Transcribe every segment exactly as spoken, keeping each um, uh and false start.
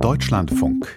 Deutschlandfunk.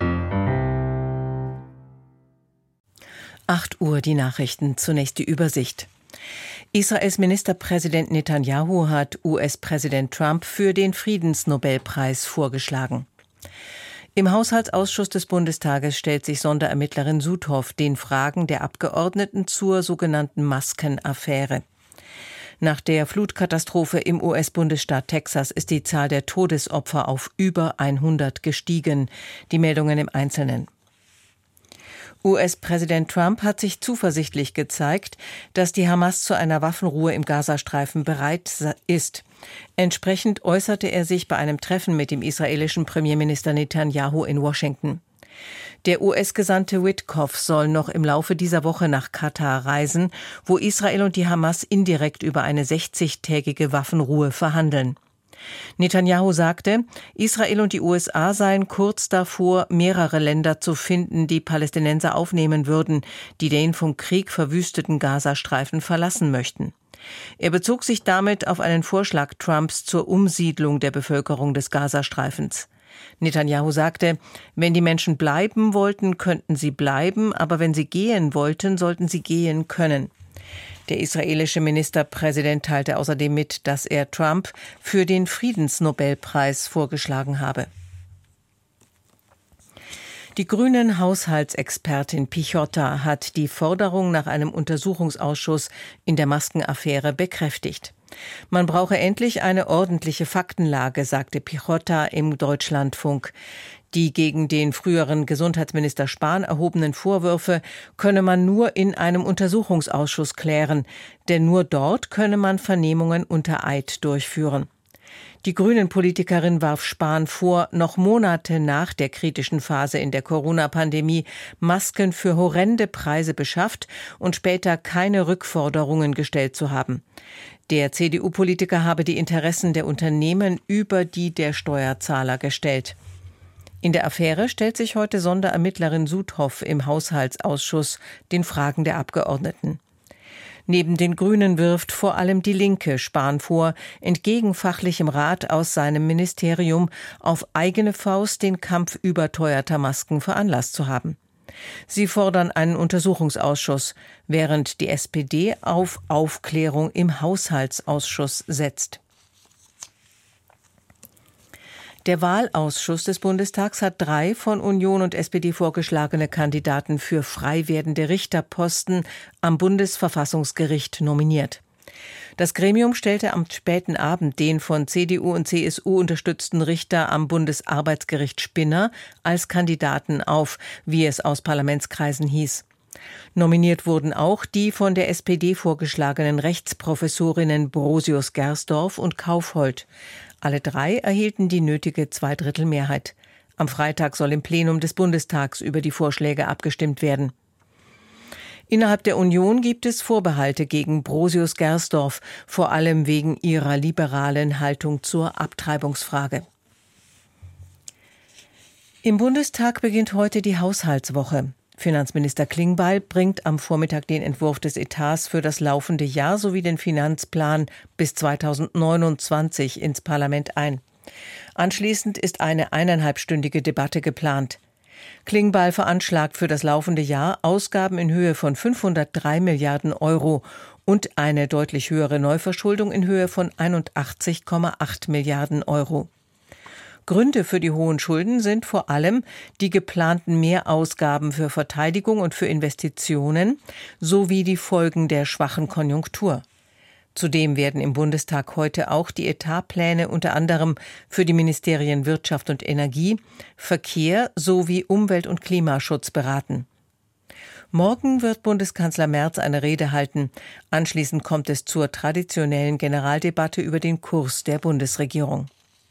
acht Uhr die Nachrichten, zunächst die Übersicht. Israels Ministerpräsident Netanyahu hat U S-Präsident Trump für den Friedensnobelpreis vorgeschlagen. Im Haushaltsausschuss des Bundestages stellt sich Sonderermittlerin Sudhoff den Fragen der Abgeordneten zur sogenannten Maskenaffäre. Nach der Flutkatastrophe im U S-Bundesstaat Texas ist die Zahl der Todesopfer auf über hundert gestiegen. Die Meldungen im Einzelnen. U S-Präsident Trump hat sich zuversichtlich gezeigt, dass die Hamas zu einer Waffenruhe im Gazastreifen bereit ist. Entsprechend äußerte er sich bei einem Treffen mit dem israelischen Premierminister Netanyahu in Washington. Der U S-Gesandte Witkoff soll noch im Laufe dieser Woche nach Katar reisen, wo Israel und die Hamas indirekt über eine sechzigtägige Waffenruhe verhandeln. Netanyahu sagte, Israel und die U S A seien kurz davor, mehrere Länder zu finden, die Palästinenser aufnehmen würden, die den vom Krieg verwüsteten Gazastreifen verlassen möchten. Er bezog sich damit auf einen Vorschlag Trumps zur Umsiedlung der Bevölkerung des Gazastreifens. Netanyahu sagte, wenn die Menschen bleiben wollten, könnten sie bleiben, aber wenn sie gehen wollten, sollten sie gehen können. Der israelische Ministerpräsident teilte außerdem mit, dass er Trump für den Friedensnobelpreis vorgeschlagen habe. Die grünen Haushaltsexpertin Pichotta hat die Forderung nach einem Untersuchungsausschuss in der Maskenaffäre bekräftigt. Man brauche endlich eine ordentliche Faktenlage, sagte Pichotta im Deutschlandfunk. Die gegen den früheren Gesundheitsminister Spahn erhobenen Vorwürfe könne man nur in einem Untersuchungsausschuss klären, denn nur dort könne man Vernehmungen unter Eid durchführen. Die Grünen-Politikerin warf Spahn vor, noch Monate nach der kritischen Phase in der Corona-Pandemie Masken für horrende Preise beschafft und später keine Rückforderungen gestellt zu haben. Der C D U-Politiker habe die Interessen der Unternehmen über die der Steuerzahler gestellt. In der Affäre stellt sich heute Sonderermittlerin Sudhoff im Haushaltsausschuss den Fragen der Abgeordneten. Neben den Grünen wirft vor allem die Linke Spahn vor, entgegen fachlichem Rat aus seinem Ministerium auf eigene Faust den Kampf überteuerter Masken veranlasst zu haben. Sie fordern einen Untersuchungsausschuss, während die S P D auf Aufklärung im Haushaltsausschuss setzt. Der Wahlausschuss des Bundestags hat drei von Union und S P D vorgeschlagene Kandidaten für frei werdende Richterposten am Bundesverfassungsgericht nominiert. Das Gremium stellte am späten Abend den von C D U und C S U unterstützten Richter am Bundesarbeitsgericht Spinner als Kandidaten auf, wie es aus Parlamentskreisen hieß. Nominiert wurden auch die von der S P D vorgeschlagenen Rechtsprofessorinnen Brosius-Gersdorf und Kaufhold. Alle drei erhielten die nötige Zweidrittelmehrheit. Am Freitag soll im Plenum des Bundestags über die Vorschläge abgestimmt werden. Innerhalb der Union gibt es Vorbehalte gegen Brosius-Gersdorf, vor allem wegen ihrer liberalen Haltung zur Abtreibungsfrage. Im Bundestag beginnt heute die Haushaltswoche. Finanzminister Klingbeil bringt am Vormittag den Entwurf des Etats für das laufende Jahr sowie den Finanzplan bis zweitausendneunundzwanzig ins Parlament ein. Anschließend ist eine eineinhalbstündige Debatte geplant. Klingbeil veranschlagt für das laufende Jahr Ausgaben in Höhe von fünfhundertdrei Milliarden Euro und eine deutlich höhere Neuverschuldung in Höhe von einundachtzig Komma acht Milliarden Euro. Gründe für die hohen Schulden sind vor allem die geplanten Mehrausgaben für Verteidigung und für Investitionen sowie die Folgen der schwachen Konjunktur. Zudem werden im Bundestag heute auch die Etatpläne unter anderem für die Ministerien Wirtschaft und Energie, Verkehr sowie Umwelt- und Klimaschutz beraten. Morgen wird Bundeskanzler Merz eine Rede halten. Anschließend kommt es zur traditionellen Generaldebatte über den Kurs der Bundesregierung.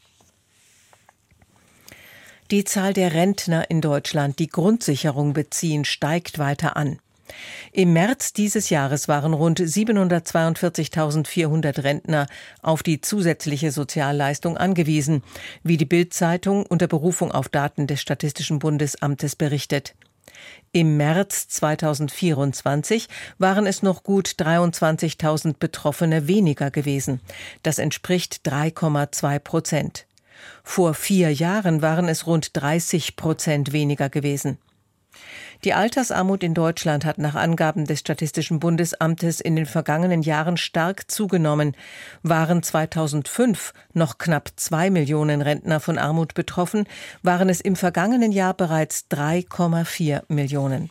Die Zahl der Rentner in Deutschland, die Grundsicherung beziehen, steigt weiter an. Im März dieses Jahres waren rund siebenhundertzweiundvierzigtausendvierhundert Rentner auf die zusätzliche Sozialleistung angewiesen, wie die Bild-Zeitung unter Berufung auf Daten des Statistischen Bundesamtes berichtet. Im März zweitausendvierundzwanzig waren es noch gut dreiundzwanzigtausend Betroffene weniger gewesen. Das entspricht drei Komma zwei Prozent. Vor vier Jahren waren es rund dreißig Prozent weniger gewesen. Die Altersarmut in Deutschland hat nach Angaben des Statistischen Bundesamtes in den vergangenen Jahren stark zugenommen. Waren zweitausendfünf noch knapp zwei Millionen Rentner von Armut betroffen, waren es im vergangenen Jahr bereits drei Komma vier Millionen.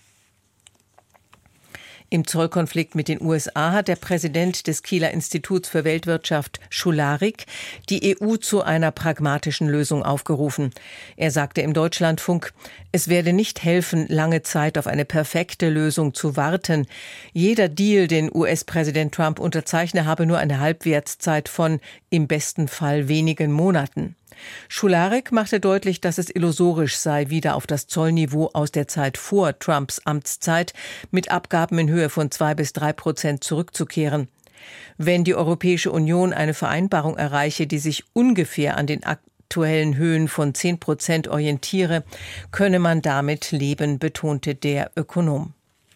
Im Zollkonflikt mit den U S A hat der Präsident des Kieler Instituts für Weltwirtschaft, Schularik, die E U zu einer pragmatischen Lösung aufgerufen. Er sagte im Deutschlandfunk, es werde nicht helfen, lange Zeit auf eine perfekte Lösung zu warten. Jeder Deal, den U S-Präsident Trump unterzeichne, habe nur eine Halbwertszeit von im besten Fall wenigen Monaten. Schularik machte deutlich, dass es illusorisch sei, wieder auf das Zollniveau aus der Zeit vor Trumps Amtszeit mit Abgaben in Höhe von zwei bis drei Prozent zurückzukehren. Wenn die Europäische Union eine Vereinbarung erreiche, die sich ungefähr an den aktuellen Höhen von zehn Prozent orientiere, könne man damit leben, betonte der Ökonom.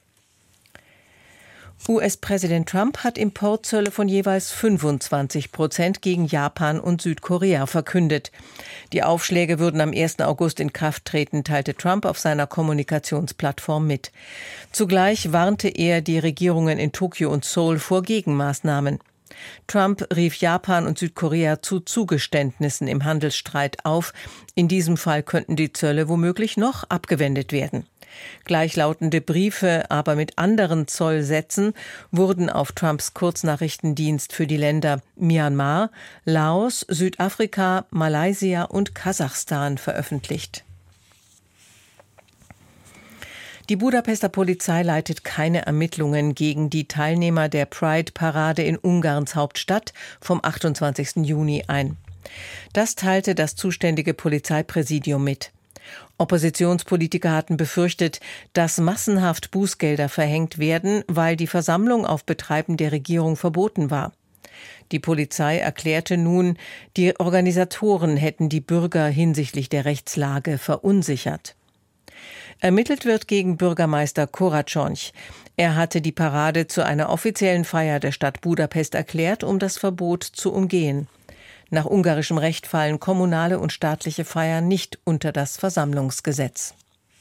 U S-Präsident Trump hat Importzölle von jeweils fünfundzwanzig Prozent gegen Japan und Südkorea verkündet. Die Aufschläge würden am ersten August in Kraft treten, teilte Trump auf seiner Kommunikationsplattform mit. Zugleich warnte er die Regierungen in Tokio und Seoul vor Gegenmaßnahmen. Trump rief Japan und Südkorea zu Zugeständnissen im Handelsstreit auf. In diesem Fall könnten die Zölle womöglich noch abgewendet werden. Gleichlautende Briefe, aber mit anderen Zollsätzen, wurden auf Trumps Kurznachrichtendienst für die Länder Myanmar, Laos, Südafrika, Malaysia und Kasachstan veröffentlicht. Die Budapester Polizei leitet keine Ermittlungen gegen die Teilnehmer der Pride-Parade in Ungarns Hauptstadt vom achtundzwanzigsten Juni ein. Das teilte das zuständige Polizeipräsidium mit. Oppositionspolitiker hatten befürchtet, dass massenhaft Bußgelder verhängt werden, weil die Versammlung auf Betreiben der Regierung verboten war. Die Polizei erklärte nun, die Organisatoren hätten die Bürger hinsichtlich der Rechtslage verunsichert. Ermittelt wird gegen Bürgermeister Koracsony. Er hatte die Parade zu einer offiziellen Feier der Stadt Budapest erklärt, um das Verbot zu umgehen. Nach ungarischem Recht fallen kommunale und staatliche Feiern nicht unter das Versammlungsgesetz.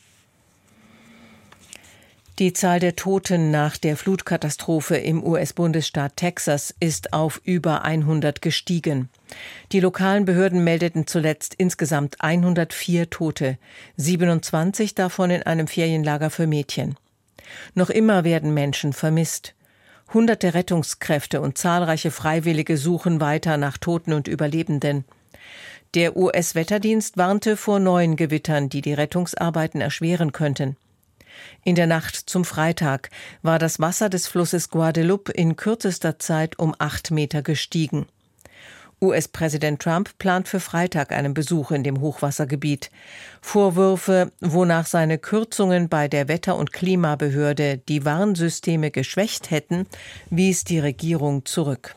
Die Zahl der Toten nach der Flutkatastrophe im U S-Bundesstaat Texas ist auf über hundert gestiegen. Die lokalen Behörden meldeten zuletzt insgesamt hundertvier Tote, siebenundzwanzig davon in einem Ferienlager für Mädchen. Noch immer werden Menschen vermisst. Hunderte Rettungskräfte und zahlreiche Freiwillige suchen weiter nach Toten und Überlebenden. Der U S-Wetterdienst warnte vor neuen Gewittern, die die Rettungsarbeiten erschweren könnten. In der Nacht zum Freitag war das Wasser des Flusses Guadeloupe in kürzester Zeit um acht Meter gestiegen. U S-Präsident Trump plant für Freitag einen Besuch in dem Hochwassergebiet. Vorwürfe, wonach seine Kürzungen bei der Wetter- und Klimabehörde die Warnsysteme geschwächt hätten, wies die Regierung zurück.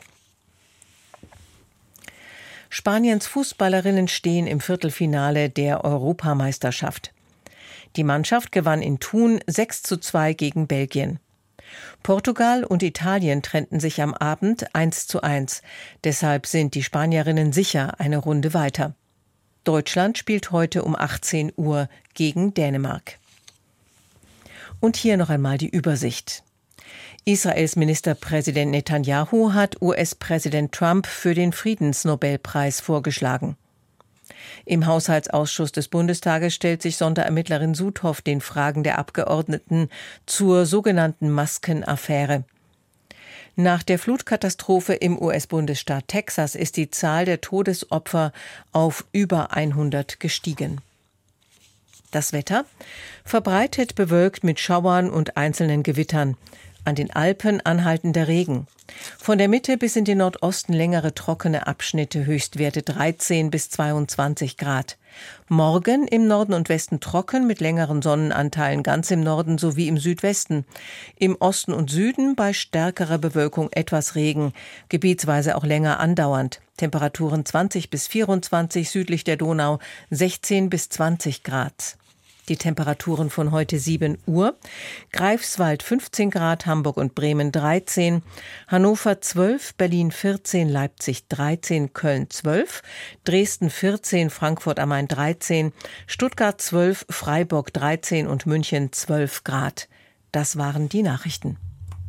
Spaniens Fußballerinnen stehen im Viertelfinale der Europameisterschaft. Die Mannschaft gewann in Thun sechs zu zwei gegen Belgien. Portugal und Italien trennten sich am Abend eins zu eins. Deshalb sind die Spanierinnen sicher eine Runde weiter. Deutschland spielt heute um achtzehn Uhr gegen Dänemark. Und hier noch einmal die Übersicht. Israels Ministerpräsident Netanyahu hat U S-Präsident Trump für den Friedensnobelpreis vorgeschlagen. Im Haushaltsausschuss des Bundestages stellt sich Sonderermittlerin Sudhoff den Fragen der Abgeordneten zur sogenannten Maskenaffäre. Nach der Flutkatastrophe im U S-Bundesstaat Texas ist die Zahl der Todesopfer auf über hundert gestiegen. Das Wetter? Verbreitet bewölkt mit Schauern und einzelnen Gewittern. An den Alpen anhaltender Regen. Von der Mitte bis in den Nordosten längere trockene Abschnitte, Höchstwerte dreizehn bis zweiundzwanzig Grad. Morgen im Norden und Westen trocken mit längeren Sonnenanteilen ganz im Norden sowie im Südwesten. Im Osten und Süden bei stärkerer Bewölkung etwas Regen, gebietsweise auch länger andauernd. Temperaturen zwanzig bis vierundzwanzig, südlich der Donau sechzehn bis zwanzig Grad. Die Temperaturen von heute sieben Uhr. Greifswald fünfzehn Grad, Hamburg und Bremen dreizehn, Hannover zwölf, Berlin vierzehn, Leipzig dreizehn, Köln zwölf, Dresden vierzehn, Frankfurt am Main dreizehn, Stuttgart zwölf, Freiburg dreizehn und München zwölf Grad. Das waren die Nachrichten.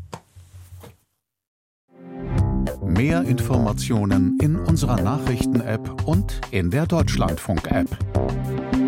Mehr Informationen in unserer Nachrichten-App und in der Deutschlandfunk-App.